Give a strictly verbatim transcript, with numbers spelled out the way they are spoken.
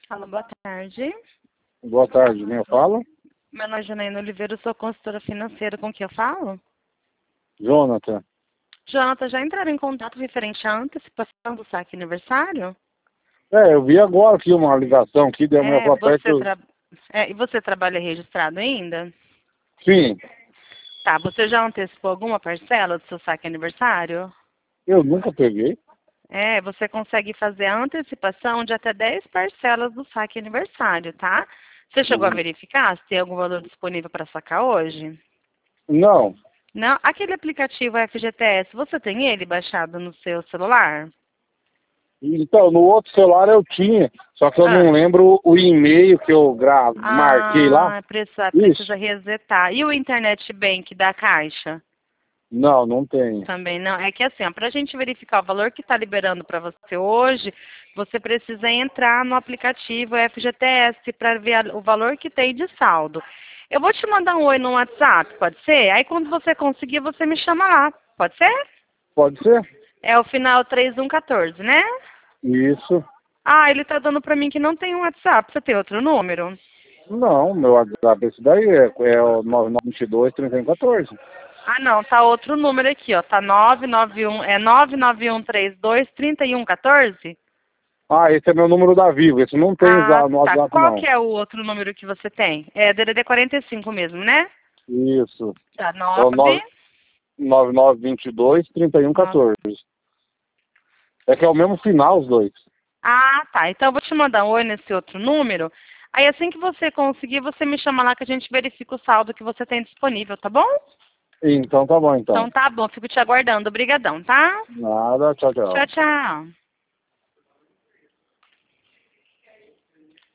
Fala, boa tarde. Boa tarde, né? Eu falo? Meu nome é Janaína Oliveira, eu sou consultora financeira. Com quem eu falo? Jonathan. Jonathan, já entraram em contato referente à antecipação do saque aniversário? É, eu vi agora aqui uma ligação aqui, deu meu É, papel. você tra... é, e você trabalha registrado ainda? Sim, Tá, você já antecipou alguma parcela do seu saque aniversário? eu nunca peguei. É, você consegue fazer a antecipação de até dez parcelas do saque aniversário, tá? Você chegou a Uhum. verificar se tem algum valor disponível para sacar hoje? Não, Não, aquele aplicativo F G T S, você tem ele baixado no seu celular? então, no outro celular eu tinha, só que eu Ah, não lembro o e-mail que eu gra... marquei lá. ah precisa, precisa Isso? resetar. E o Internet Bank da Caixa? Não, não tenho. Também não. É que assim, para a gente verificar o valor que está liberando para você hoje, você precisa entrar no aplicativo F G T S para ver a- o valor que tem de saldo. Eu vou te mandar um oi no WhatsApp, pode ser? Aí quando você conseguir, você me chama lá. Pode ser? Pode ser? É o final três um um quatro, né? Isso. Ah, ele tá dando pra mim que não tem um WhatsApp. Você tem outro número? Não, meu WhatsApp esse daí é, é o nove nove dois, três um um quatro. Ah, não, tá outro número aqui, ó. Tá nove nove um, é nove nove um três dois, três um um quatro? Ah, esse é meu número da Vivo, esse não tem Ah, za- no tá. WhatsApp Qual não. que é o outro número que você tem? É D D D quarenta e cinco mesmo, né? Isso. Tá, É o nove. nove nove nove dois, três um um Nossa. quatro. É que é o mesmo final os dois. Ah, tá. Então eu vou te mandar um oi nesse outro número. Aí assim que você conseguir, você me chama lá que a gente verifica o saldo que você tem disponível, tá bom? Então tá bom então. Então tá bom, fico te aguardando. Obrigadão, tá? Nada, tchau, tchau. Tchau, tchau.